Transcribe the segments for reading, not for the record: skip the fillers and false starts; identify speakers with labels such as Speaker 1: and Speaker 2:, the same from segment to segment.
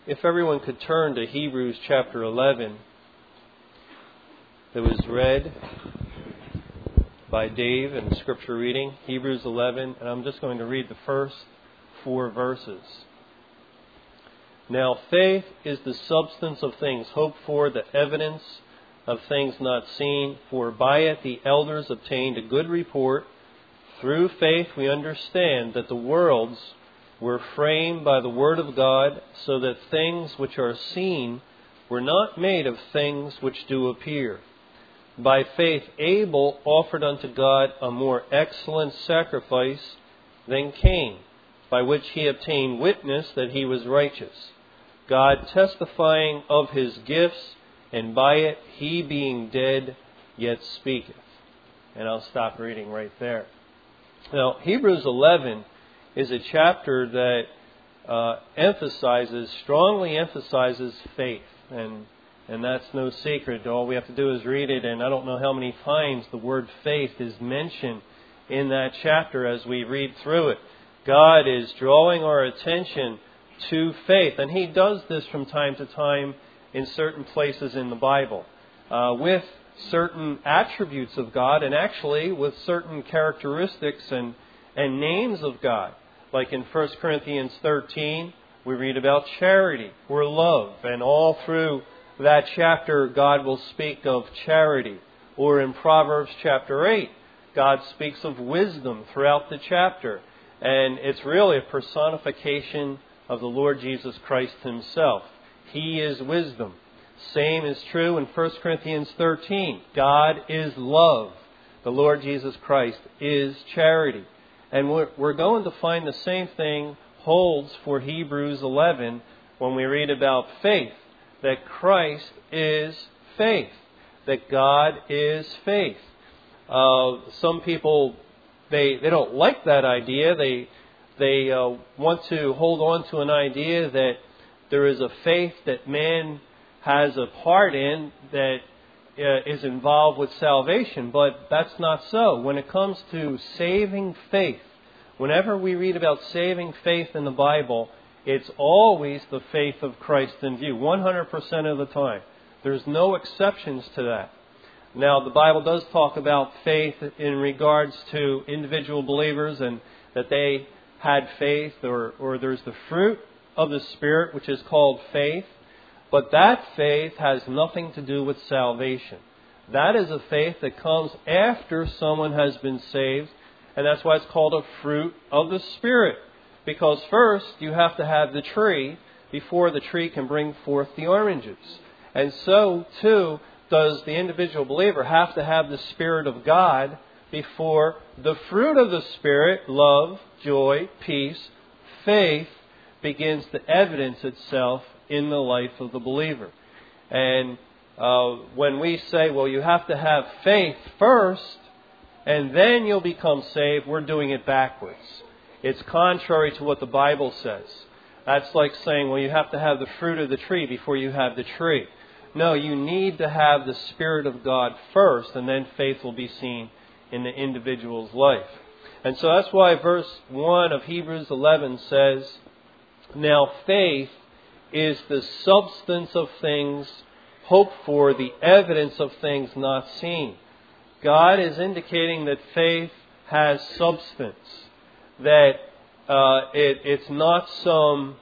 Speaker 1: If everyone could turn to Hebrews chapter 11, that was read by Dave in Scripture reading, Hebrews 11, and I'm just going to read the first 4 verses. Now faith is the substance of things hoped for, the evidence of things not seen, for by it the elders obtained a good report. Through faith we understand that the worlds were framed by the word of God, so that things which are seen were not made of things which do appear. By faith Abel offered unto God a more excellent sacrifice than Cain, by which he obtained witness that he was righteous, God testifying of his gifts, and by it he being dead yet speaketh. And I'll stop reading right there. Now, Hebrews 11 is a chapter that strongly emphasizes faith. And that's no secret. All we have to do is read it, and I don't know how many times the word faith is mentioned in that chapter as we read through it. God is drawing our attention to faith, and He does this from time to time in certain places in the Bible, with certain attributes of God, and actually with certain characteristics and names of God. Like in 1 Corinthians 13, we read about charity or love. And all through that chapter, God will speak of charity. Or in Proverbs chapter 8, God speaks of wisdom throughout the chapter. And it's really a personification of the Lord Jesus Christ Himself. He is wisdom. Same is true in 1 Corinthians 13. God is love. The Lord Jesus Christ is charity. And we're going to find the same thing holds for Hebrews 11 when we read about faith. That Christ is faith. That God is faith. Some people, they don't like that idea. They want to hold on to an idea that there is a faith that man has a part in that is involved with salvation, but that's not so. When it comes to saving faith, whenever we read about saving faith in the Bible, it's always the faith of Christ in view, 100% of the time. There's no exceptions to that. Now, the Bible does talk about faith in regards to individual believers and that they had faith, or there's the fruit of the Spirit, which is called faith. But that faith has nothing to do with salvation. That is a faith that comes after someone has been saved, and that's why it's called a fruit of the Spirit. Because first, you have to have the tree before the tree can bring forth the oranges. And so, too, does the individual believer have to have the Spirit of God before the fruit of the Spirit, love, joy, peace, faith, begins to evidence itself in the life of the believer. And when we say, well, you have to have faith first, and then you'll become saved, we're doing it backwards. It's contrary to what the Bible says. That's like saying, well, you have to have the fruit of the tree before you have the tree. No, you need to have the Spirit of God first, and then faith will be seen in the individual's life. And so that's why verse 1 of Hebrews 11 says, now faith is the substance of things hoped for, the evidence of things not seen. God is indicating that faith has substance, that it's not some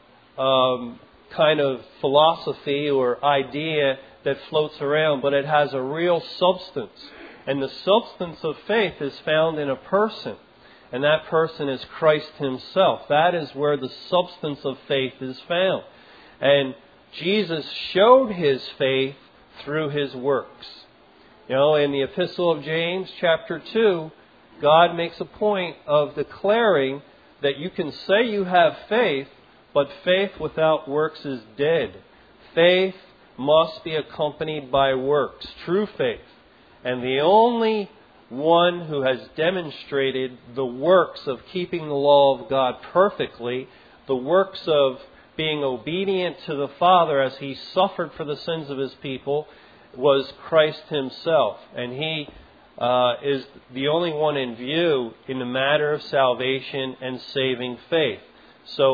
Speaker 1: kind of philosophy or idea that floats around, but it has a real substance. And the substance of faith is found in a person, and that person is Christ Himself. That is where the substance of faith is found. And Jesus showed His faith through His works. You know, in the Epistle of James, chapter 2, God makes a point of declaring that you can say you have faith, but faith without works is dead. Faith must be accompanied by works, true faith. And the only one who has demonstrated the works of keeping the law of God perfectly, the works of being obedient to the Father as He suffered for the sins of His people, was Christ Himself. And He is the only one in view in the matter of salvation and saving faith. So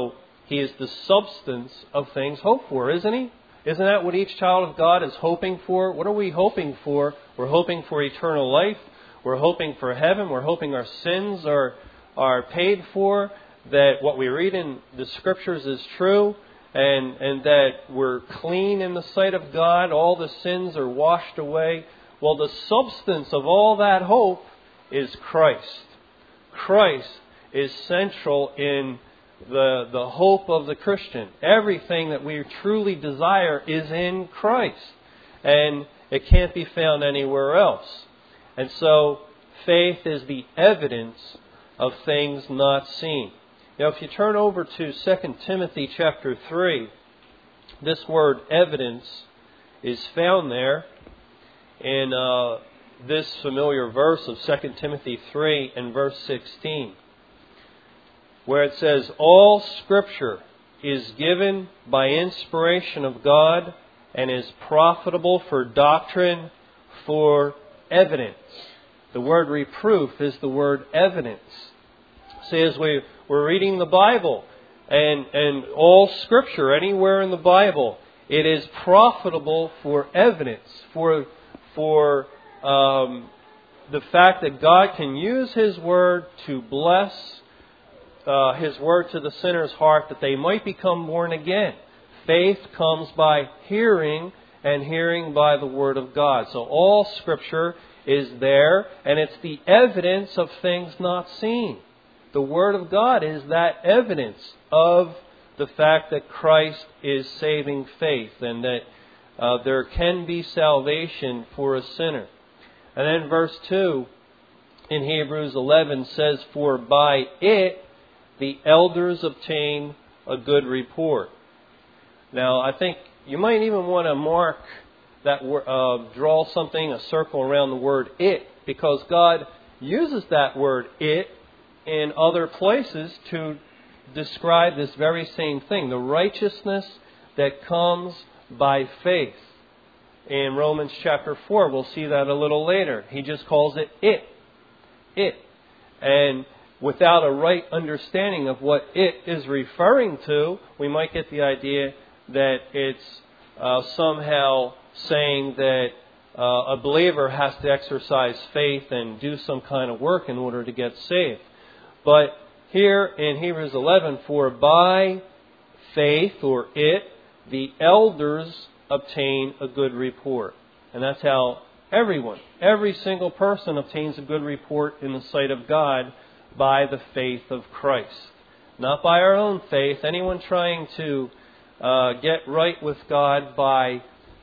Speaker 1: He is the substance of things hoped for, isn't He? Isn't that what each child of God is hoping for? What are we hoping for? We're hoping for eternal life. We're hoping for heaven. We're hoping our sins are paid for, that what we read in the Scriptures is true, and that we're clean in the sight of God. All the sins are washed away. Well, the substance of all that hope is Christ. Christ is central in the hope of the Christian. Everything that we truly desire is in Christ, and it can't be found anywhere else. And so faith is the evidence of things not seen. Now, if you turn over to 2 Timothy chapter 3, this word evidence is found there in this familiar verse of 2 Timothy 3 and verse 16, where it says, "All Scripture is given by inspiration of God and is profitable for doctrine, for evidence." The word reproof is the word evidence. See, as we're reading the Bible, and all Scripture, anywhere in the Bible, it is profitable for evidence, for the fact that God can use His Word to bless His Word to the sinner's heart, that they might become born again. Faith comes by hearing, and hearing by the Word of God. So all Scripture is there, and it's the evidence of things not seen. The Word of God is that evidence of the fact that Christ is saving faith, and that there can be salvation for a sinner. And then verse 2 in Hebrews 11 says, "For by it the elders obtain a good report." Now, I think you might even want to mark that, draw something, a circle around the word "it," because God uses that word "it" in other places to describe this very same thing, the righteousness that comes by faith. In Romans chapter 4, we'll see that a little later. He just calls it "it." It. And without a right understanding of what "it" is referring to, we might get the idea that it's somehow saying that a believer has to exercise faith and do some kind of work in order to get saved. But here in Hebrews 11, "For by faith," or "it," the elders obtain a good report. And that's how everyone, every single person obtains a good report in the sight of God, by the faith of Christ. Not by our own faith. Anyone trying to get right with God by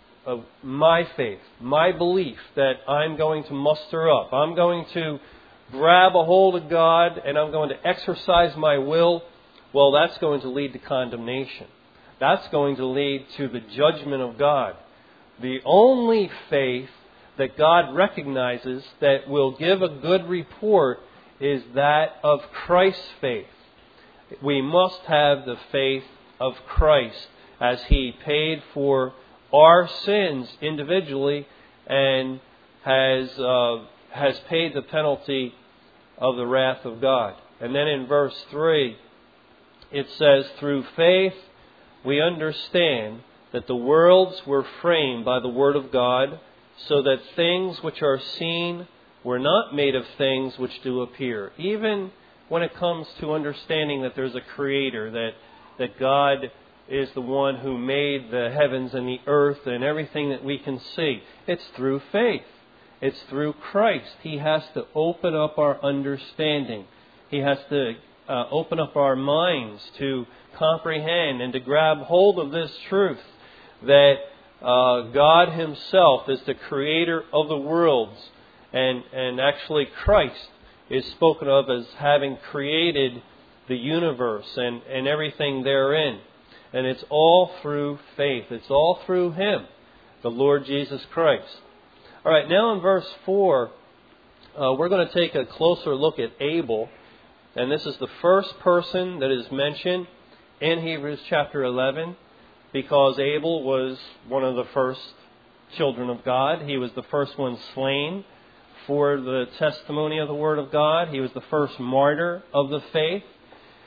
Speaker 1: my faith, my belief that I'm going to muster up, I'm going to grab a hold of God and I'm going to exercise my will, well, that's going to lead to condemnation. That's going to lead to the judgment of God. The only faith that God recognizes that will give a good report is that of Christ's faith. We must have the faith of Christ, as He paid for our sins individually and has paid the penalty of the wrath of God. And then in verse 3, it says, "Through faith we understand that the worlds were framed by the Word of God, so that things which are seen were not made of things which do appear." Even when it comes to understanding that there's a Creator, that God is the one who made the heavens and the earth and everything that we can see, it's through faith. It's through Christ. He has to open up our understanding. He has to open up our minds to comprehend and to grab hold of this truth, that God Himself is the Creator of the worlds. And actually Christ is spoken of as having created the universe and everything therein. And it's all through faith. It's all through Him, the Lord Jesus Christ. All right, now in verse 4, we're going to take a closer look at Abel. And this is the first person that is mentioned in Hebrews chapter 11, because Abel was one of the first children of God. He was the first one slain for the testimony of the Word of God. He was the first martyr of the faith.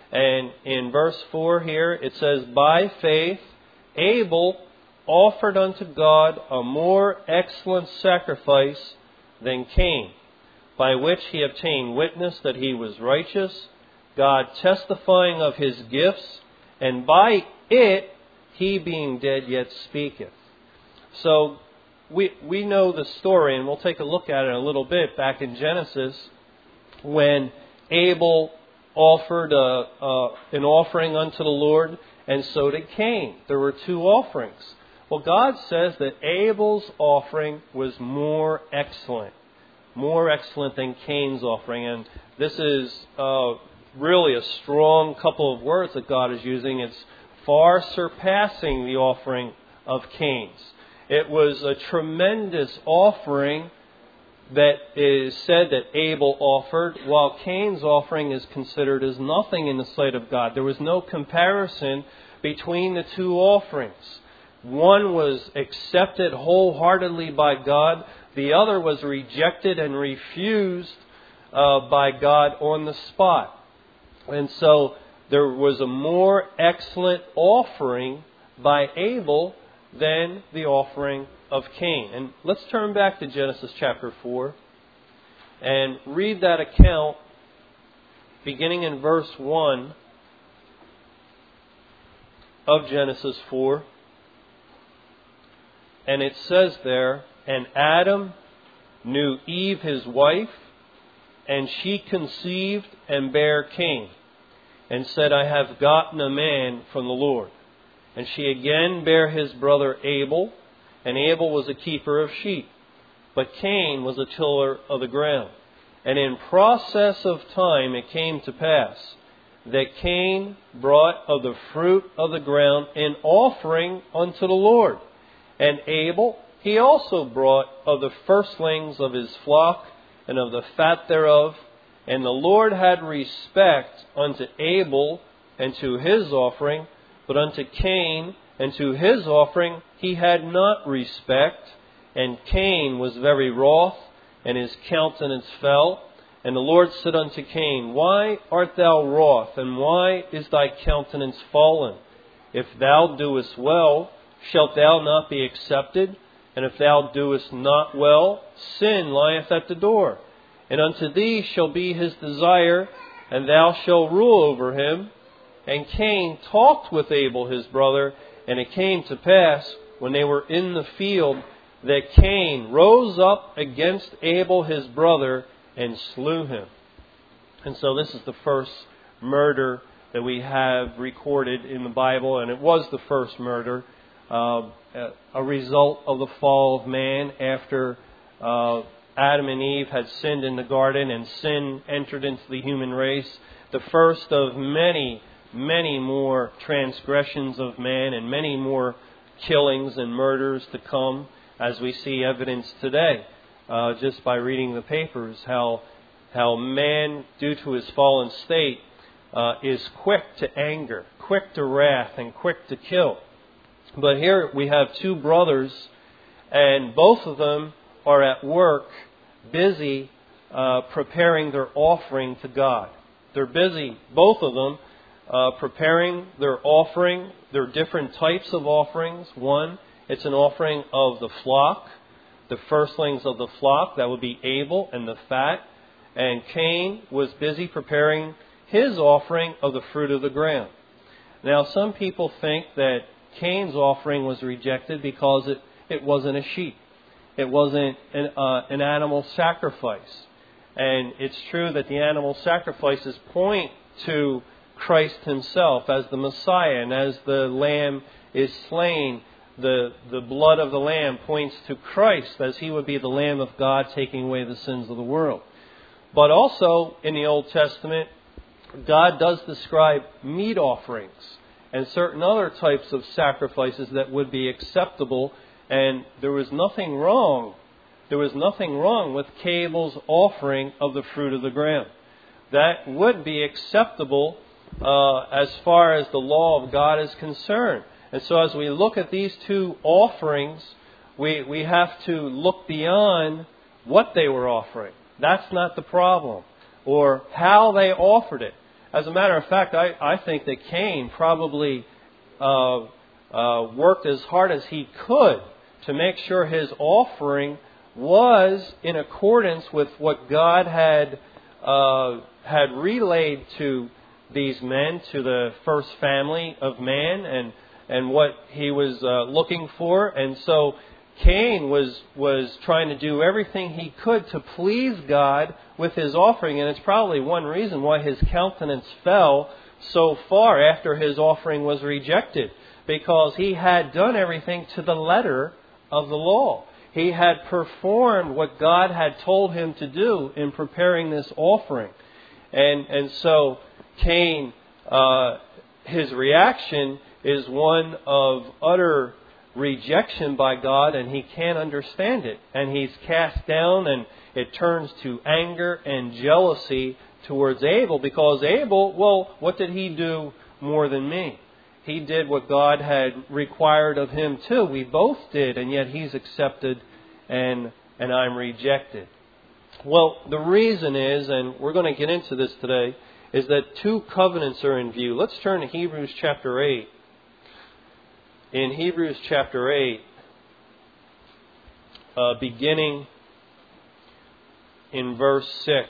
Speaker 1: And in verse 4 here, it says, "By faith Abel offered unto God a more excellent sacrifice than Cain, by which he obtained witness that he was righteous, God testifying of his gifts, and by it he being dead yet speaketh." So we know the story, and we'll take a look at it a little bit back in Genesis, when Abel offered an offering unto the Lord, and so did Cain. There were two offerings. Well, God says that Abel's offering was more excellent than Cain's offering. And this is really a strong couple of words that God is using. It's far surpassing the offering of Cain's. It was a tremendous offering that is said that Abel offered, while Cain's offering is considered as nothing in the sight of God. There was no comparison between the two offerings. One was accepted wholeheartedly by God. The other was rejected and refused by God on the spot. And so there was a more excellent offering by Abel than the offering of Cain. And let's turn back to Genesis chapter 4 and read that account beginning in verse 1 of Genesis 4. And it says there, "And Adam knew Eve his wife, and she conceived and bare Cain, and said, I have gotten a man from the Lord. And she again bare his brother Abel, and Abel was a keeper of sheep, but Cain was a tiller of the ground. And in process of time it came to pass that Cain brought of the fruit of the ground an offering unto the Lord. And Abel, he also brought of the firstlings of his flock and of the fat thereof. And the Lord had respect unto Abel and to his offering, but unto Cain and to his offering he had not respect. And Cain was very wroth, and his countenance fell. And the Lord said unto Cain, Why art thou wroth, and why is thy countenance fallen? If thou doest well, shalt thou not be accepted? And if thou doest not well, sin lieth at the door. And unto thee shall be his desire, and thou shalt rule over him. And Cain talked with Abel his brother, and it came to pass, when they were in the field, that Cain rose up against Abel his brother, and slew him." And so this is the first murder that we have recorded in the Bible, and it was the first murder, a result of the fall of man after Adam and Eve had sinned in the garden, and sin entered into the human race. The first of many, many more transgressions of man, and many more killings and murders to come, as we see evidence today. Just by reading the papers, how man, due to his fallen state, is quick to anger, quick to wrath, and quick to kill. But here we have two brothers, and both of them are at work, busy preparing their offering to God. They're busy, both of them, preparing their offering. There are different types of offerings. One, it's an offering of the flock, the firstlings of the flock, that would be Abel, and the fat. And Cain was busy preparing his offering of the fruit of the ground. Now, some people think that Cain's offering was rejected because it wasn't a sheep. It wasn't an animal sacrifice. And it's true that the animal sacrifices point to Christ himself as the Messiah, and as the lamb is slain, the blood of the lamb points to Christ as he would be the Lamb of God taking away the sins of the world. But also in the Old Testament, God does describe meat offerings and certain other types of sacrifices that would be acceptable, and there was nothing wrong. There was nothing wrong with Abel's offering of the fruit of the ground. That would be acceptable as far as the law of God is concerned. And so as we look at these two offerings, we have to look beyond what they were offering. That's not the problem, or how they offered it. As a matter of fact, I think that Cain probably worked as hard as he could to make sure his offering was in accordance with what God had relayed to these men, to the first family of man, and what he was looking for. And so Cain was trying to do everything he could to please God with his offering, and it's probably one reason why his countenance fell so far after his offering was rejected, because he had done everything to the letter of the law. He had performed what God had told him to do in preparing this offering. And so Cain, his reaction is one of utter rejection by God, and he can't understand it. And he's cast down, and it turns to anger and jealousy towards Abel, because Abel, well, what did he do more than me? He did what God had required of him too. We both did, and yet he's accepted and I'm rejected. Well, the reason is, and we're going to get into this today, is that two covenants are in view. Let's turn to Hebrews chapter 8. In Hebrews chapter 8, beginning in verse 6.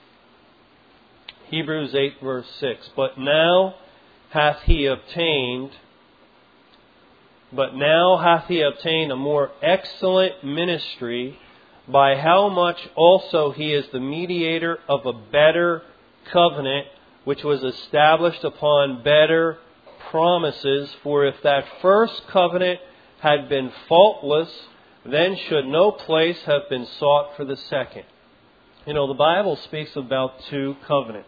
Speaker 1: Hebrews 8 verse 6. But now hath he obtained a more excellent ministry, by how much also he is the mediator of a better covenant, which was established upon better promises. For if that first covenant had been faultless, then should no place have been sought for the second. You know, the Bible speaks about two covenants.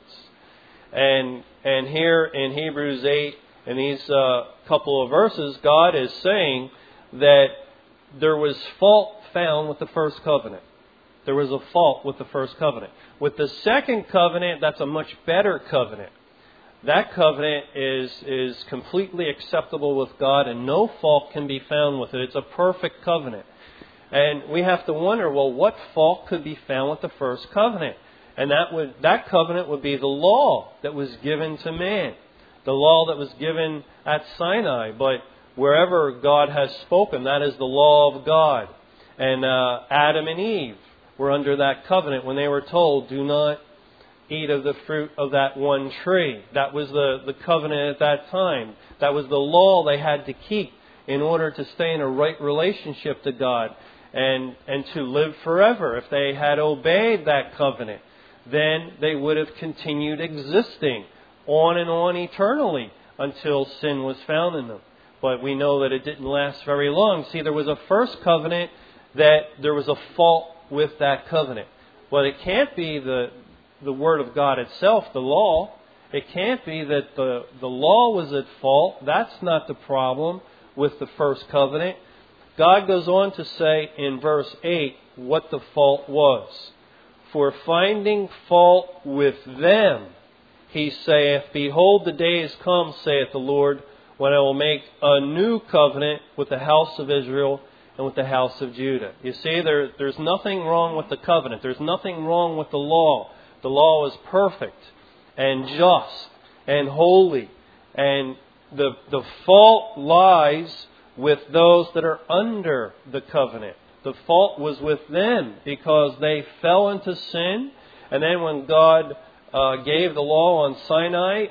Speaker 1: And here in Hebrews 8, in these couple of verses, God is saying that there was fault found with the first covenant. There was a fault with the first covenant. With the second covenant, that's a much better covenant. That covenant is completely acceptable with God, and no fault can be found with it. It's a perfect covenant. And we have to wonder, well, what fault could be found with the first covenant? And that covenant would be the law that was given to man. The law that was given at Sinai. But wherever God has spoken, that is the law of God. And Adam and Eve were under that covenant when they were told, do not eat of the fruit of that one tree. That was the covenant at that time. That was the law they had to keep in order to stay in a right relationship to God and to live forever. If they had obeyed that covenant, then they would have continued existing on and on eternally until sin was found in them. But we know that it didn't last very long. See, there was a first covenant that there was a fault with that covenant. Well, it can't be the Word of God itself, the law. It can't be that the law was at fault. That's not the problem with the first covenant. God goes on to say in verse 8 what the fault was. For finding fault with them, he saith, Behold, the days come, saith the Lord, when I will make a new covenant with the house of Israel and with the house of Judah. You see, there's nothing wrong with the covenant. There's nothing wrong with the law. The law is perfect and just and holy. And the fault lies with those that are under the covenant. The fault was with them because they fell into sin. And then when God gave the law on Sinai,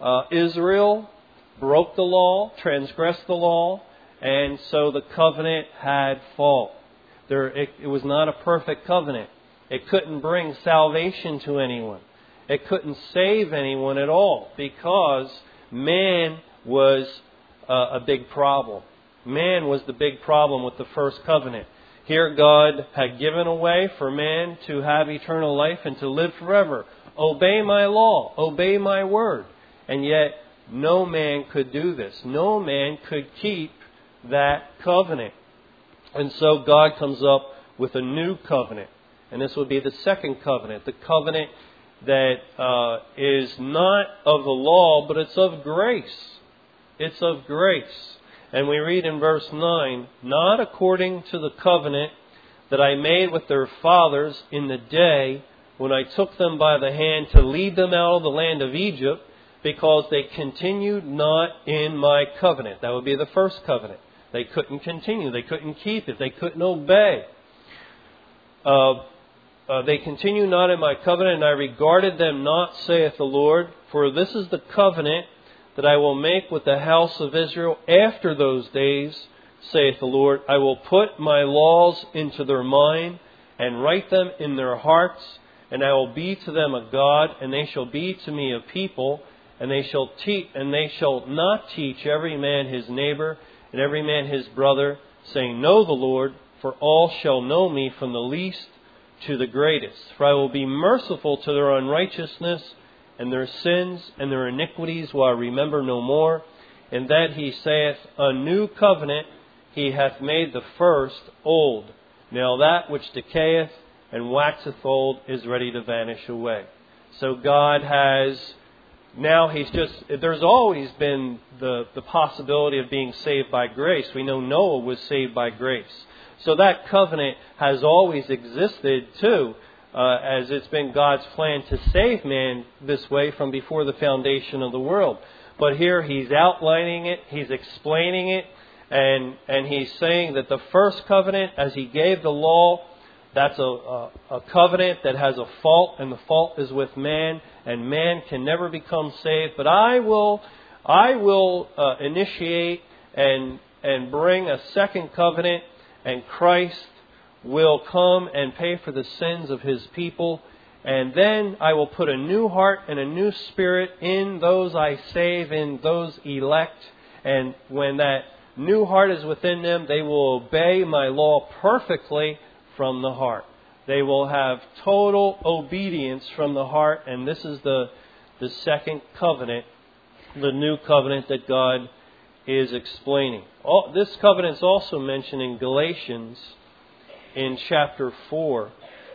Speaker 1: Israel broke the law, transgressed the law, and so the covenant had fault. It was not a perfect covenant. It couldn't bring salvation to anyone. It couldn't save anyone at all because man was a big problem. Man was the big problem with the first covenant. Here God had given a way for man to have eternal life and to live forever. Obey my law, obey my word. And yet no man could do this. No man could keep that covenant. And so God comes up with a new covenant. And this will be the second covenant. The covenant that is not of the law, but it's of grace. It's of grace. And we read in verse 9, Not according to the covenant that I made with their fathers in the day when I took them by the hand to lead them out of the land of Egypt, because they continued not in my covenant. That would be the first covenant. They couldn't continue. They couldn't keep it. They couldn't obey. They continue not in my covenant, and I regarded them not, saith the Lord. For this is the covenant that I will make with the house of Israel after those days, saith the Lord. I will put my laws into their mind, and write them in their hearts, and I will be to them a God, and they shall be to me a people, and they shall not teach every man his neighbor, and every man his brother, saying, Know the Lord, for all shall know me from the least to the greatest. For I will be merciful to their unrighteousness, and their sins and their iniquities will I remember no more. And that he saith, A new covenant he hath made the first old. Now that which decayeth and waxeth old is ready to vanish away. So God has, there's always been the possibility of being saved by grace. We know Noah was saved by grace. So that covenant has always existed too, as it's been God's plan to save man this way from before the foundation of the world. But here he's outlining it, he's explaining it, and he's saying that the first covenant, as he gave the law, that's a covenant that has a fault, and the fault is with man, and man can never become saved. But I will initiate and bring a second covenant, and Christ will come and pay for the sins of His people. And then I will put a new heart and a new spirit in those I save, in those elect. And when that new heart is within them, they will obey my law perfectly from the heart. They will have total obedience from the heart. And this is the second covenant, the new covenant that God is explaining. This covenant is also mentioned in Galatians in chapter 4.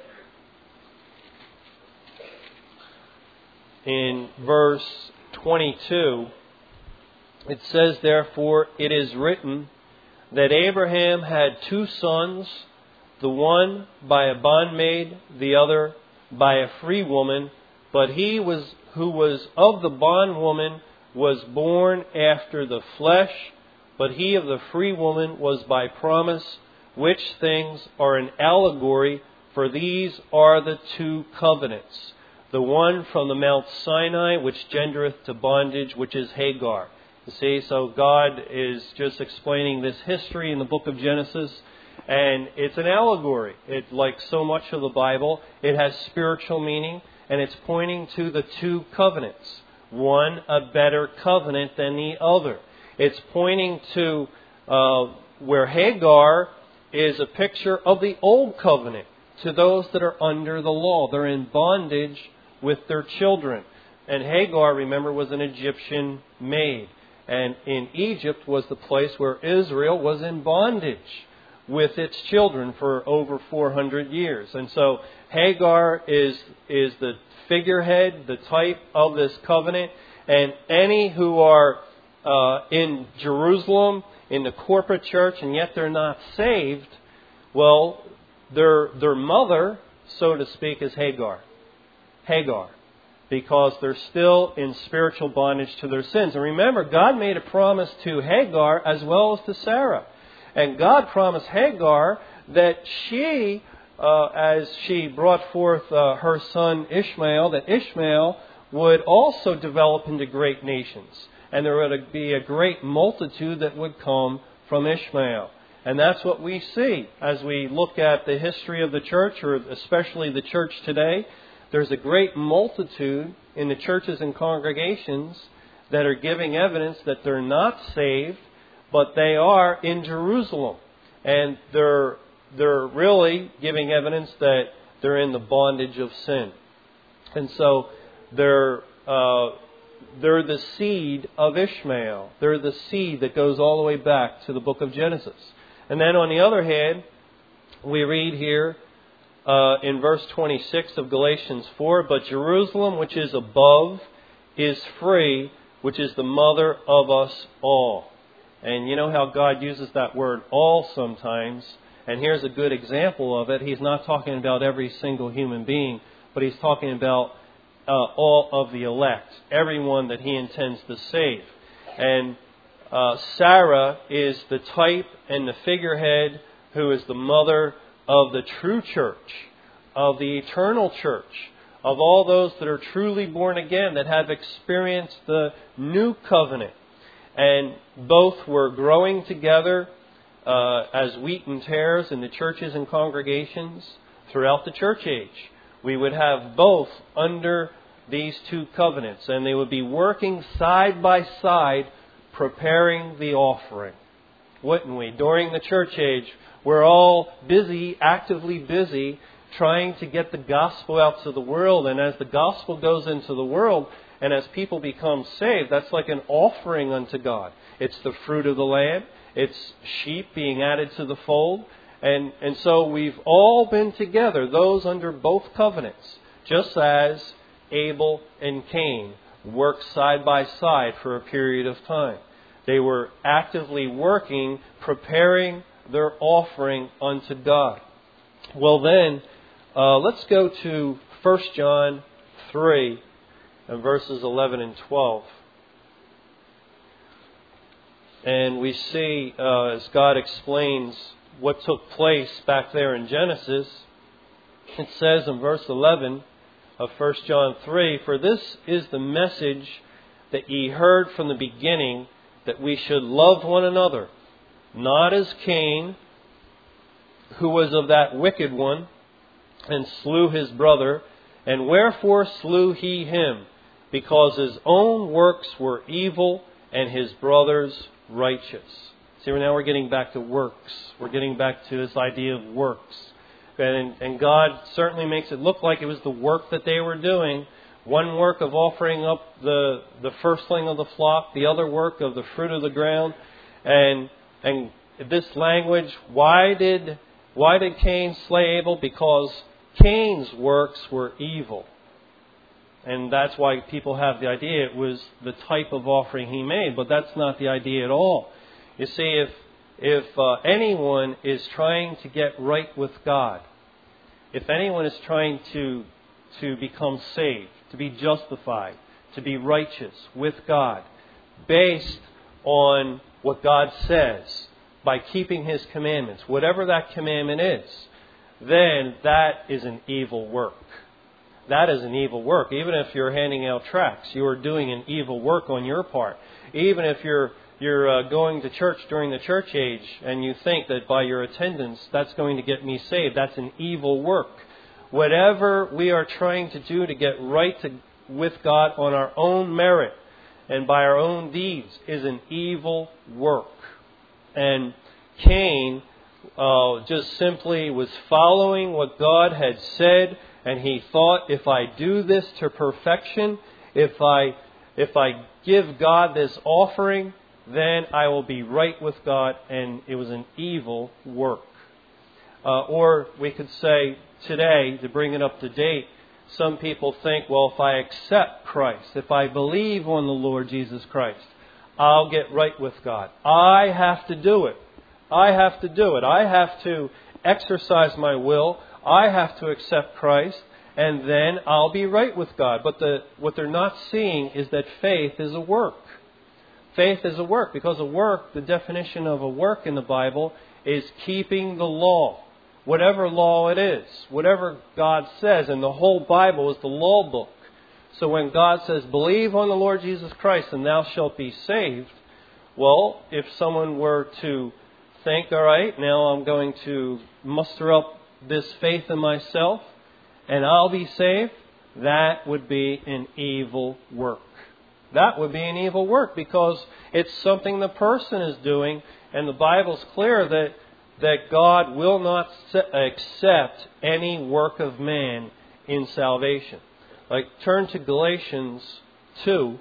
Speaker 1: In verse 22, it says, Therefore it is written that Abraham had two sons, the one by a bondmaid, the other by a free woman. But he who was of the bondwoman was born after the flesh, but he of the free woman was by promise, which things are an allegory, for these are the two covenants. The one from the Mount Sinai, which gendereth to bondage, which is Hagar. You see, so God is just explaining this history in the book of Genesis, and it's an allegory. It, like so much of the Bible, it has spiritual meaning, and it's pointing to the two covenants. One, a better covenant than the other. It's pointing to where Hagar is a picture of the old covenant to those that are under the law. They're in bondage with their children. And Hagar, remember, was an Egyptian maid. And in Egypt was the place where Israel was in bondage with its children for over 400 years. And so Hagar is the figurehead, the type of this covenant. And any who are in Jerusalem, in the corporate church, and yet they're not saved, well, their mother, so to speak, is Hagar. Because they're still in spiritual bondage to their sins. And remember, God made a promise to Hagar as well as to Sarah. And God promised Hagar that she, as she brought forth her son Ishmael, that Ishmael would also develop into great nations. And there would be a great multitude that would come from Ishmael. And that's what we see as we look at the history of the church, or especially the church today. There's a great multitude in the churches and congregations that are giving evidence that they're not saved, but they are in Jerusalem. And they're really giving evidence that they're in the bondage of sin. And so they're the seed of Ishmael. They're the seed that goes all the way back to the book of Genesis. And then on the other hand, we read here in verse 26 of Galatians 4, But Jerusalem, which is above, is free, which is the mother of us all. And you know how God uses that word all sometimes. And here's a good example of it. He's not talking about every single human being, but He's talking about all of the elect, everyone that He intends to save. And Sarah is the type and the figurehead who is the mother of the true church, of the eternal church, of all those that are truly born again, that have experienced the new covenant. And both were growing together as wheat and tares in the churches and congregations throughout the church age. We would have both under these two covenants, and they would be working side by side, preparing the offering. Wouldn't we? During the church age, we're all busy, actively busy, trying to get the gospel out to the world. And as the gospel goes into the world, and as people become saved, that's like an offering unto God. It's the fruit of the land. It's sheep being added to the fold. And so we've all been together, those under both covenants, just as Abel and Cain worked side by side for a period of time. They were actively working, preparing their offering unto God. Well then, let's go to 1 John 3 and verses 11 and 12. And we see, as God explains what took place back there in Genesis, it says in verse 11 of 1 John 3, "For this is the message that ye heard from the beginning, that we should love one another, not as Cain, who was of that wicked one, and slew his brother. And wherefore slew he him? Because his own works were evil, and his brother's righteous." See, now we're getting back to works. We're getting back to this idea of works. And God certainly makes it look like it was the work that they were doing. One work of offering up the firstling of the flock, the other work of the fruit of the ground. And this language, why did Cain slay Abel? Because Cain's works were evil. And that's why people have the idea it was the type of offering he made. But that's not the idea at all. You see, if anyone is trying to get right with God, if anyone is trying to become saved, to be justified, to be righteous with God, based on what God says, by keeping His commandments, whatever that commandment is, then that is an evil work. That is an evil work. Even if you're handing out tracts, you are doing an evil work on your part. Even if you're going to church during the church age and you think that by your attendance that's going to get me saved, that's an evil work. Whatever we are trying to do to get right with God on our own merit and by our own deeds is an evil work. And Cain just simply was following what God had said, and he thought, if I do this to perfection, if I give God this offering, then I will be right with God. And it was an evil work. Or we could say today, to bring it up to date, some people think, well, if I accept Christ, if I believe on the Lord Jesus Christ, I'll get right with God. I have to do it. I have to do it. I have to exercise my will. I have to accept Christ, and then I'll be right with God. But what they're not seeing is that faith is a work. Faith is a work, because a work, the definition of a work in the Bible is keeping the law. Whatever law it is, whatever God says, and the whole Bible is the law book. So when God says, believe on the Lord Jesus Christ and thou shalt be saved, well, if someone were to think, all right, now I'm going to muster up this faith in myself and I'll be saved, that would be an evil work. That would be an evil work, because it's something the person is doing, and the Bible's clear that God will not accept any work of man in salvation. Like, turn to Galatians 2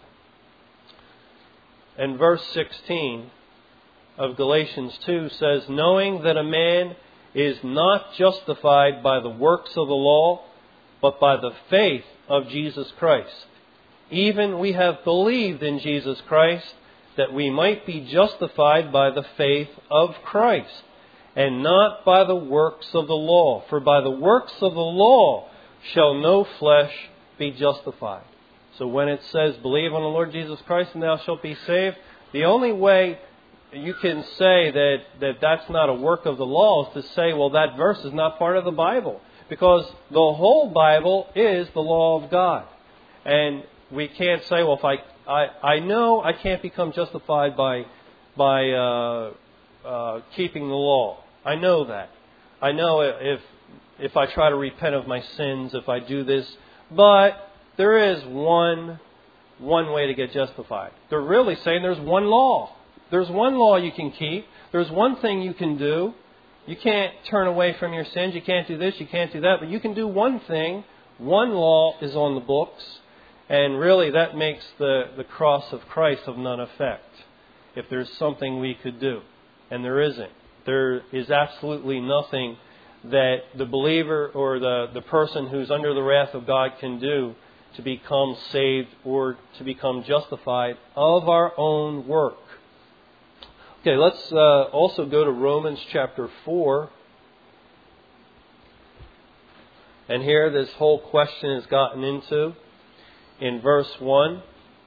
Speaker 1: and verse 16 of Galatians 2 says, knowing that a man is not justified by the works of the law, but by the faith of Jesus Christ. Even we have believed in Jesus Christ, that we might be justified by the faith of Christ, and not by the works of the law. For by the works of the law shall no flesh be justified. So when it says, believe on the Lord Jesus Christ and thou shalt be saved, the only way you can say that that's not a work of the law is to say, well, that verse is not part of the Bible. Because the whole Bible is the law of God. And we can't say, well, if I know I can't become justified by keeping the law. I know that. I know if I try to repent of my sins, if I do this. But there is one way to get justified. They're really saying there's one law. There's one law you can keep. There's one thing you can do. You can't turn away from your sins. You can't do this. You can't do that. But you can do one thing. One law is on the books. And really that makes the cross of Christ of none effect. If there's something we could do. And there isn't. There is absolutely nothing that the believer or the person who's under the wrath of God can do to become saved or to become justified of our own work. Okay, let's also go to Romans chapter 4. And here this whole question is gotten into in verse 1.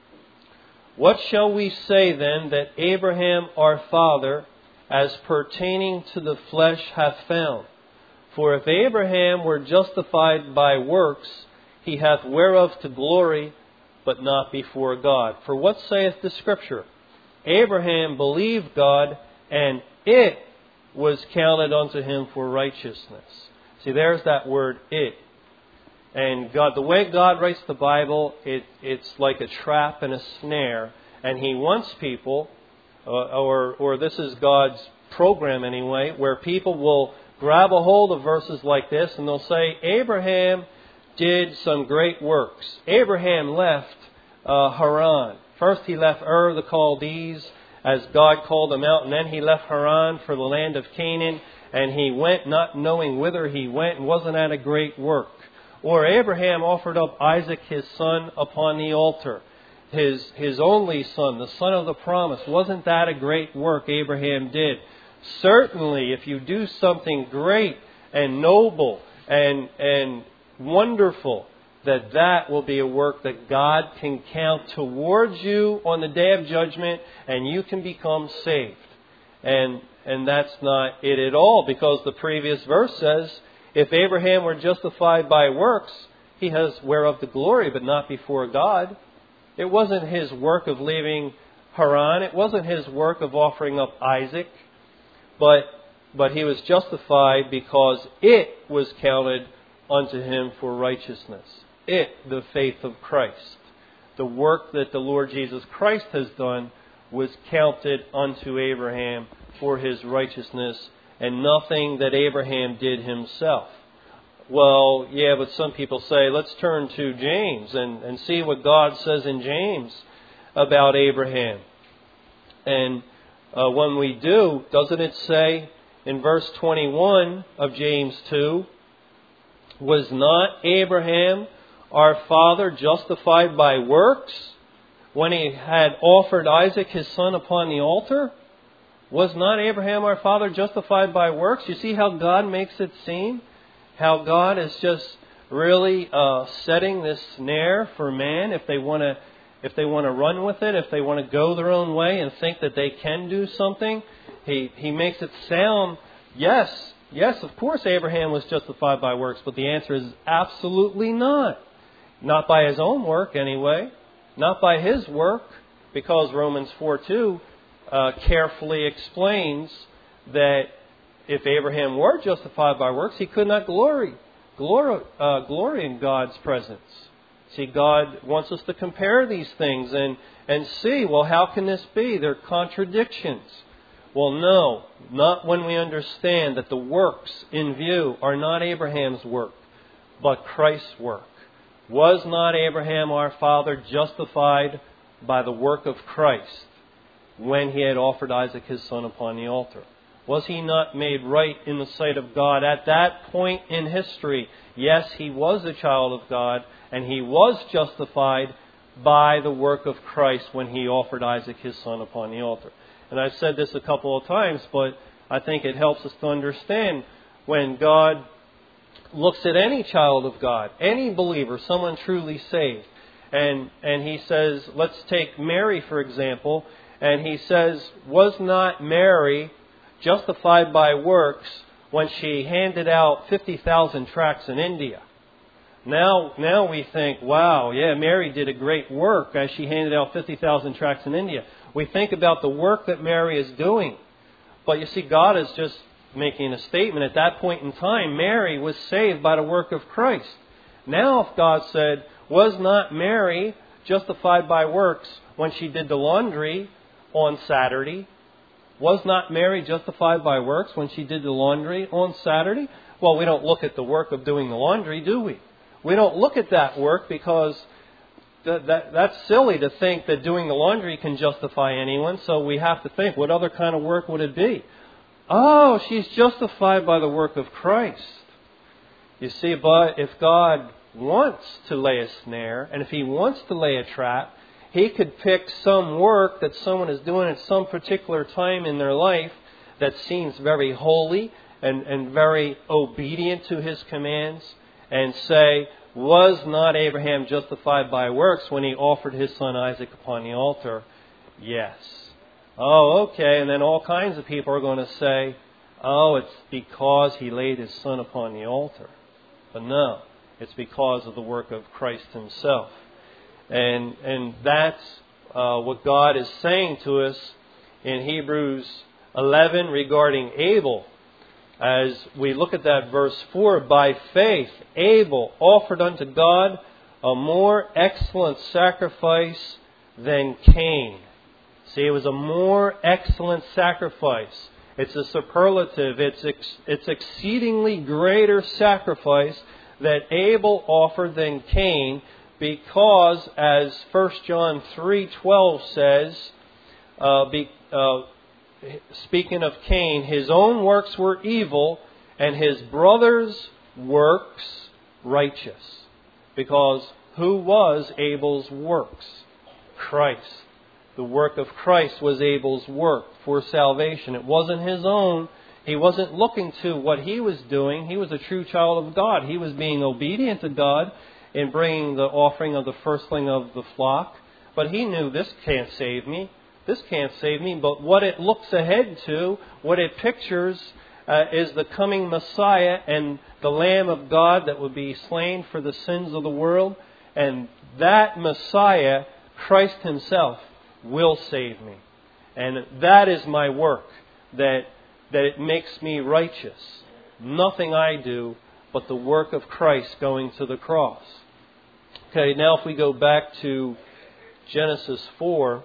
Speaker 1: What shall we say then that Abraham our father, as pertaining to the flesh, hath found? For if Abraham were justified by works, he hath whereof to glory, but not before God. For what saith the Scripture? Abraham believed God, and it was counted unto him for righteousness. See, there's that word, it. And God, the way God writes the Bible, it's like a trap and a snare. And He wants people, or this is God's program anyway, where people will grab a hold of verses like this and they'll say, Abraham did some great works. Abraham left Haran. First he left Ur the Chaldees as God called him out, and then he left Haran for the land of Canaan, and he went not knowing whither he went, and wasn't that a great work? Or Abraham offered up Isaac his son upon the altar, his only son, the son of the promise. Wasn't that a great work Abraham did? Certainly, if you do something great and noble and wonderful, that will be a work that God can count towards you on the day of judgment, and you can become saved. And that's not it at all, because the previous verse says, if Abraham were justified by works, he has whereof the glory, but not before God. It wasn't his work of leaving Haran. It wasn't his work of offering up Isaac. But he was justified because it was counted unto him for righteousness. It, the faith of Christ. The work that the Lord Jesus Christ has done was counted unto Abraham for his righteousness, and nothing that Abraham did himself. Well, yeah, but some people say, let's turn to James and see what God says in James about Abraham. And when we do, doesn't it say in verse 21 of James 2, was not Abraham our father justified by works when he had offered Isaac his son upon the altar? Was not Abraham our father justified by works? You see how God makes it seem? How God is just really setting this snare for man if they want to run with it, if they want to go their own way and think that they can do something. He makes it sound, yes, of course Abraham was justified by works, but the answer is absolutely not. Not by his own work anyway. Not by his work, because Romans 4:2 carefully explains that if Abraham were justified by works, he could not glory in God's presence. See, God wants us to compare these things and see, well, how can this be? They're contradictions. Well, no, not when we understand that the works in view are not Abraham's work, but Christ's work. Was not Abraham our father justified by the work of Christ when he had offered Isaac his son upon the altar? Was he not made right in the sight of God at that point in history? Yes, he was a child of God, and he was justified by the work of Christ when he offered Isaac his son upon the altar. And I've said this a couple of times, but I think it helps us to understand when God looks at any child of God, any believer, someone truly saved. And he says, let's take Mary, for example. And he says, was not Mary justified by works when she handed out 50,000 tracts in India? Now we think, wow, yeah, Mary did a great work as she handed out 50,000 tracts in India. We think about the work that Mary is doing. But you see, God is just making a statement. At that point in time, Mary was saved by the work of Christ. Now if God said, was not Mary justified by works when she did the laundry on Saturday? Was not Mary justified by works when she did the laundry on Saturday? Well, we don't look at the work of doing the laundry, do we? We don't look at that work because that's silly to think that doing the laundry can justify anyone. So we have to think, what other kind of work would it be? Oh, she's justified by the work of Christ. You see, but if God wants to lay a snare, and if He wants to lay a trap, He could pick some work that someone is doing at some particular time in their life that seems very holy and very obedient to His commands, and say, was not Abraham justified by works when he offered his son Isaac upon the altar? Yes. Oh, okay. And then all kinds of people are going to say, oh, it's because he laid his son upon the altar. But no, it's because of the work of Christ Himself. And that's what God is saying to us in Hebrews 11 regarding Abel. As we look at that verse 4, by faith Abel offered unto God a more excellent sacrifice than Cain. See, it was a more excellent sacrifice. It's a superlative. It's exceedingly greater sacrifice that Abel offered than Cain, because as 1 John 3:12 says, speaking of Cain, his own works were evil and his brother's works righteous. Because who was Abel's works? Christ. The work of Christ was Abel's work for salvation. It wasn't his own. He wasn't looking to what he was doing. He was a true child of God. He was being obedient to God in bringing the offering of the firstling of the flock. But he knew, this can't save me. This can't save me. But what it looks ahead to, what it pictures, is the coming Messiah and the Lamb of God that would be slain for the sins of the world. And that Messiah, Christ Himself, will save me. And that is my work, that it makes me righteous. Nothing I do, but the work of Christ going to the cross. Okay, now if we go back to Genesis 4,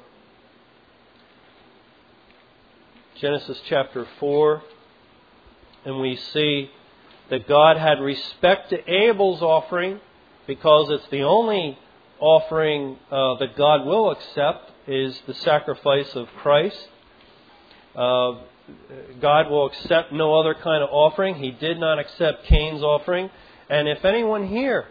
Speaker 1: Genesis chapter 4, and we see that God had respect to Abel's offering, because it's the only offering that God will accept is the sacrifice of Christ. God will accept no other kind of offering. He did not accept Cain's offering. And if anyone here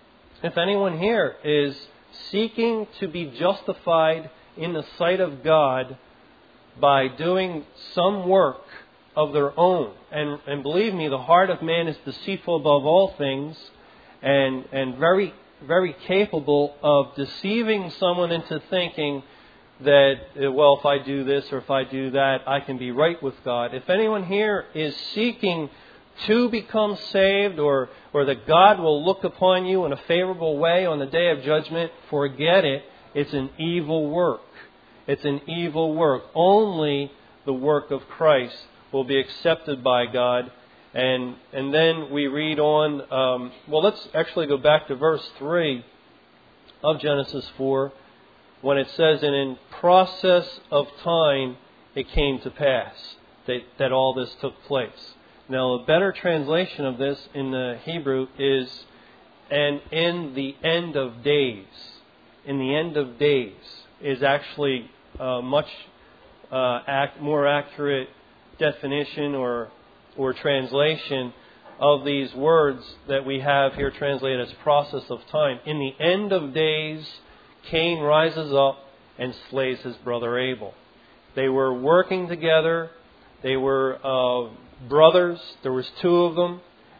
Speaker 1: is seeking to be justified in the sight of God by doing some work of their own, and believe me, the heart of man is deceitful above all things, and very, very capable of deceiving someone into thinking that, well, if I do this or if I do that, I can be right with God. If anyone here is seeking to become saved, or that God will look upon you in a favorable way on the day of judgment, forget it. It's an evil work. It's an evil work. Only the work of Christ will be accepted by God. And then we read on, let's actually go back to verse 3 of Genesis 4, when it says, and in process of time it came to pass that all this took place. Now, a better translation of this in the Hebrew is, and in the end of days. In the end of days is actually much more accurate definition or translation of these words that we have here translated as process of time. In the end of days, Cain rises up and slays his brother Abel. They were working together. They were brothers. There was two of them.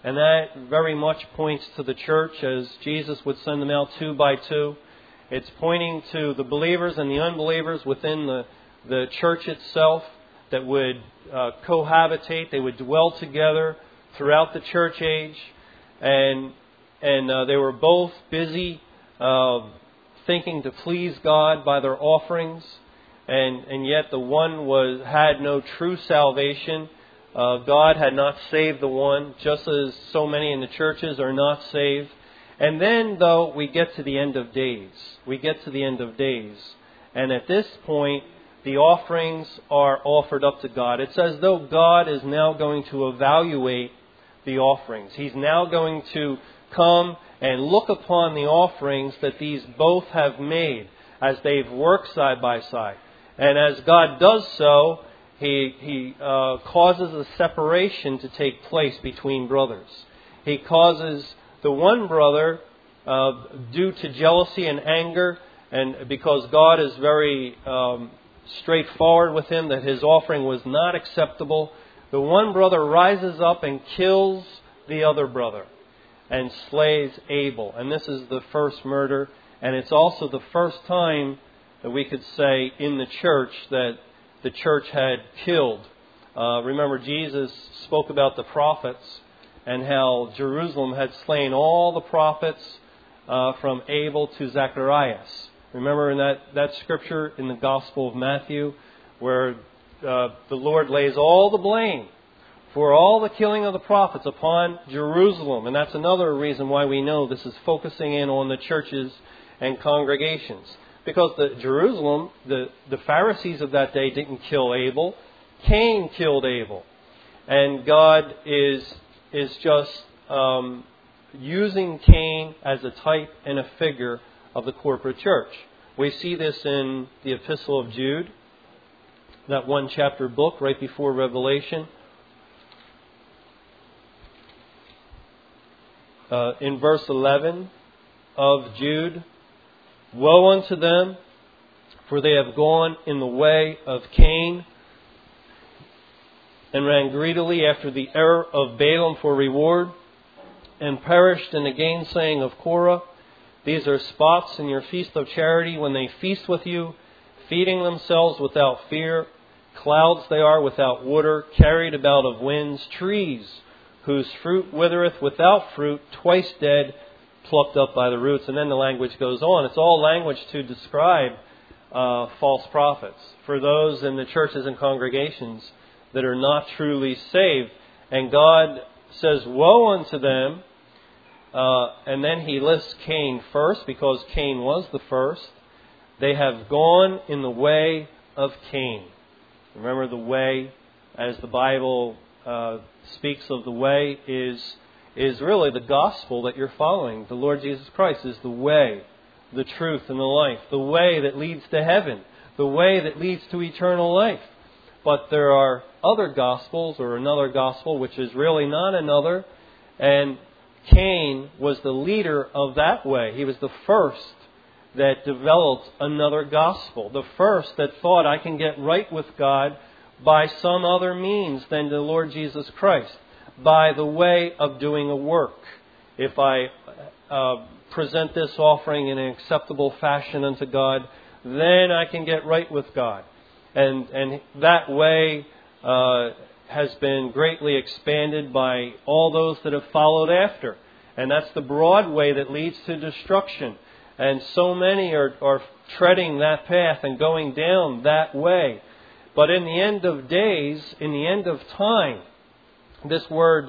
Speaker 1: And that very much points to the church as Jesus would send them out 2 by 2. It's pointing to the believers and the unbelievers within the church itself that would cohabitate. They would dwell together throughout the church age. And they were both busy thinking to please God by their offerings. And yet the one had no true salvation. God had not saved the one, just as so many in the churches are not saved. And then, though, we get to the end of days. We get to the end of days. And at this point, the offerings are offered up to God. It's as though God is now going to evaluate the offerings. He's now going to come and look upon the offerings that these both have made as they've worked side by side. And as God does so, He causes a separation to take place between brothers. He causes the one brother, due to jealousy and anger, and because God is very straightforward with him that his offering was not acceptable, the one brother rises up and kills the other brother and slays Abel. And this is the first murder, and it's also the first time that we could say in the church that the church had killed. Remember, Jesus spoke about the prophets and how Jerusalem had slain all the prophets from Abel to Zacharias. Remember in that scripture in the Gospel of Matthew where the Lord lays all the blame for all the killing of the prophets upon Jerusalem. And that's another reason why we know this is focusing in on the churches and congregations. Because Jerusalem, the Pharisees of that day didn't kill Abel. Cain killed Abel. And God is just using Cain as a type and a figure of the corporate church. We see this in the Epistle of Jude, that one chapter book right before Revelation. In verse 11 of Jude, "Woe unto them, for they have gone in the way of Cain, and ran greedily after the error of Balaam for reward, and perished in the gainsaying of Korah. These are spots in your feast of charity, when they feast with you, feeding themselves without fear. Clouds they are without water, carried about of winds, trees whose fruit withereth without fruit, twice dead, plucked up by the roots." And then the language goes on. It's all language to describe false prophets for those in the churches and congregations that are not truly saved. And God says, "Woe unto them." And then he lists Cain first, because Cain was the first. "They have gone in the way of Cain." Remember, the way, as the Bible speaks of the way, is really the gospel that you're following. The Lord Jesus Christ is the way, the truth, and the life. The way that leads to heaven. The way that leads to eternal life. But there are other gospels, or another gospel, which is really not another. And Cain was the leader of that way. He was the first that developed another gospel. The first that thought, I can get right with God by some other means than the Lord Jesus Christ. By the way of doing a work. If I present this offering in an acceptable fashion unto God, then I can get right with God. And that way has been greatly expanded by all those that have followed after. And that's the broad way that leads to destruction. And so many are treading that path and going down that way. But in the end of days, in the end of time, this word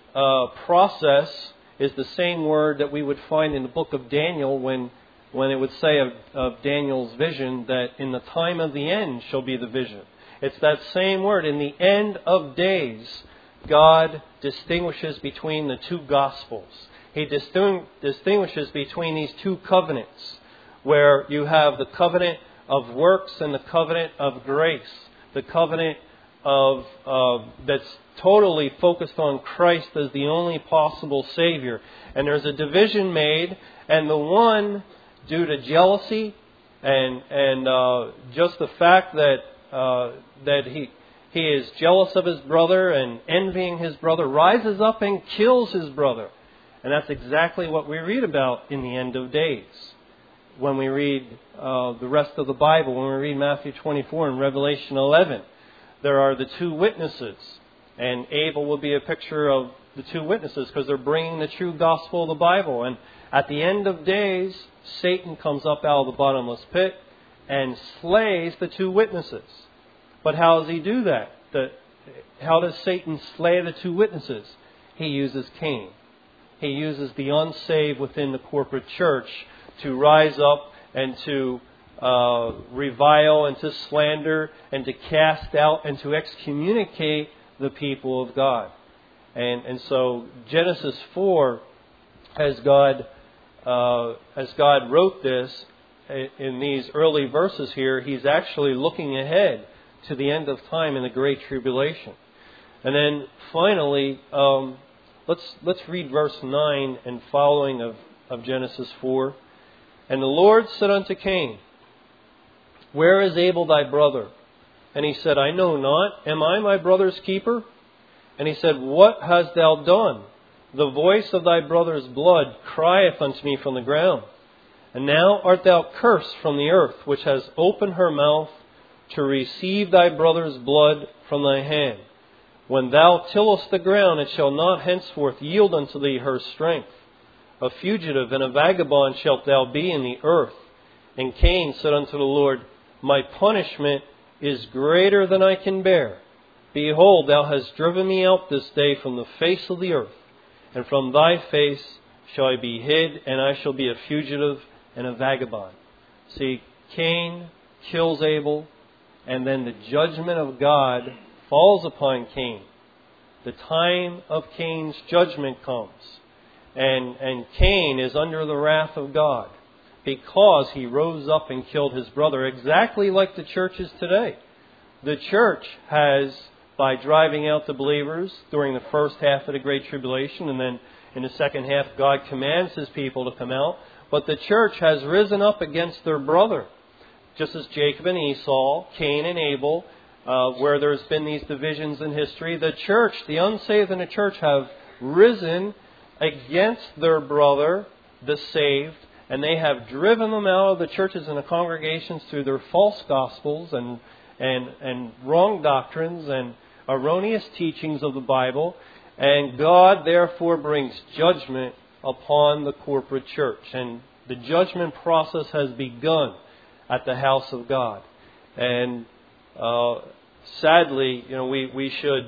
Speaker 1: process is the same word that we would find in the book of Daniel when it would say of Daniel's vision that in the time of the end shall be the vision. It's that same word. In the end of days, God distinguishes between the two gospels. He distinguishes between these two covenants, where you have the covenant of works and the covenant of grace. The covenant of that's totally focused on Christ as the only possible Savior. And there's a division made, and the one, due to jealousy and just the fact that he is jealous of his brother and envying his brother, rises up and kills his brother. And that's exactly what we read about in the end of days. When we read the rest of the Bible, when we read Matthew 24 and Revelation 11, there are the two witnesses. And Abel will be a picture of the two witnesses because they're bringing the true gospel of the Bible. And at the end of days, Satan comes up out of the bottomless pit and slays the two witnesses. But how does he do that? How does Satan slay the two witnesses? He uses Cain. He uses the unsaved within the corporate church to rise up and to revile and to slander and to cast out and to excommunicate the people of God. And so Genesis 4, as God wrote this in these early verses here, He's actually looking ahead to the end of time in the Great Tribulation. And then finally, let's read verse 9 and following of Genesis 4. And the Lord said unto Cain, Where is Abel thy brother? And he said, I know not. Am I my brother's keeper? And he said, What hast thou done? The voice of thy brother's blood crieth unto me from the ground. And now art thou cursed from the earth, which has opened her mouth to receive thy brother's blood from thy hand. When thou tillest the ground, it shall not henceforth yield unto thee her strength. A fugitive and a vagabond shalt thou be in the earth. And Cain said unto the Lord, My punishment is greater than I can bear. Behold, thou hast driven me out this day from the face of the earth, and from thy face shall I be hid, and I shall be a fugitive and a vagabond. See, Cain kills Abel, and then the judgment of God falls upon Cain. The time of Cain's judgment comes. And Cain is under the wrath of God because he rose up and killed his brother, exactly like the church is today. The church has, by driving out the believers during the first half of the Great Tribulation, and then in the second half God commands His people to come out, but the church has risen up against their brother. Just as Jacob and Esau, Cain and Abel, where there's been these divisions in history, the church, the unsaved in the church have risen against their brother, the saved, and they have driven them out of the churches and the congregations through their false gospels and wrong doctrines and erroneous teachings of the Bible. And God therefore brings judgment upon the corporate church. And the judgment process has begun at the house of God. And sadly, we should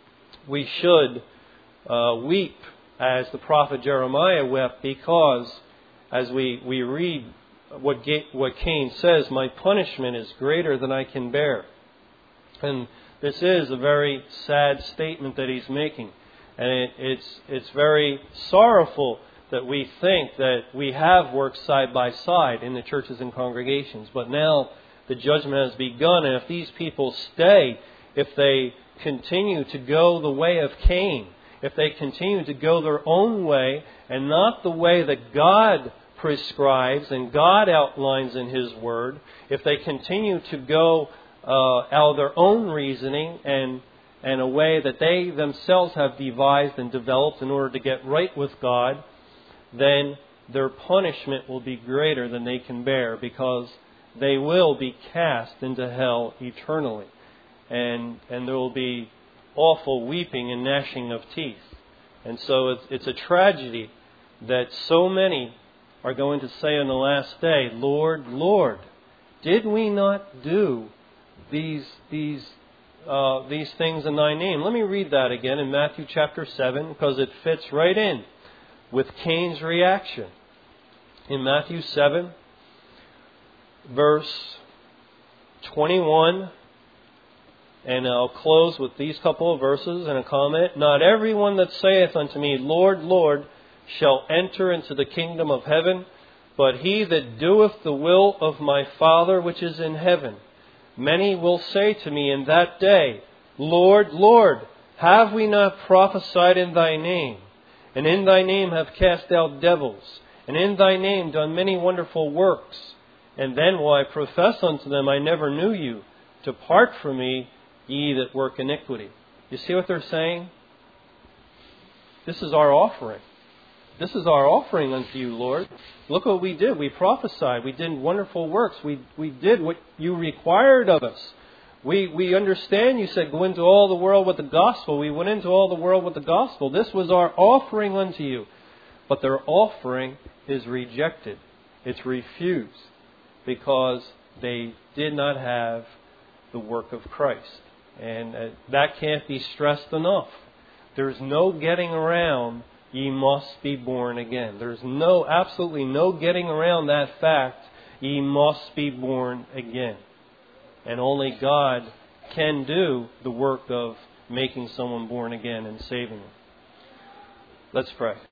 Speaker 1: weep as the prophet Jeremiah wept, because as we read what Cain says, my punishment is greater than I can bear. And this is a very sad statement that he's making. And it's very sorrowful that we think that we have worked side by side in the churches and congregations. But now the judgment has begun. And if these people stay, if they continue to go the way of Cain, if they continue to go their own way and not the way that God prescribes and God outlines in His Word, if they continue to go out of their own reasoning and a way that they themselves have devised and developed in order to get right with God, then their punishment will be greater than they can bear, because they will be cast into hell eternally. And there will be awful weeping and gnashing of teeth. And so it's a tragedy that so many are going to say on the last day, Lord, Lord, did we not do these things in Thy name? Let me read that again in Matthew chapter 7, because it fits right in with Cain's reaction. In Matthew 7, verse 21, and I'll close with these couple of verses and a comment. Not everyone that saith unto me, Lord, Lord, shall enter into the kingdom of heaven, but he that doeth the will of my Father which is in heaven. Many will say to me in that day, Lord, Lord, have we not prophesied in Thy name? And in Thy name have cast out devils, and in Thy name done many wonderful works. And then will I profess unto them, I never knew you. Depart from me, ye that work iniquity. You see what they're saying? This is our offering. This is our offering unto you, Lord. Look what we did. We prophesied. We did wonderful works. We did what you required of us. We understand you said, go into all the world with the gospel. We went into all the world with the gospel. This was our offering unto you. But their offering is rejected. It's refused because they did not have the work of Christ. And that can't be stressed enough. There's no getting around, ye must be born again. There's absolutely no getting around that fact, ye must be born again. And only God can do the work of making someone born again and saving them. Let's pray.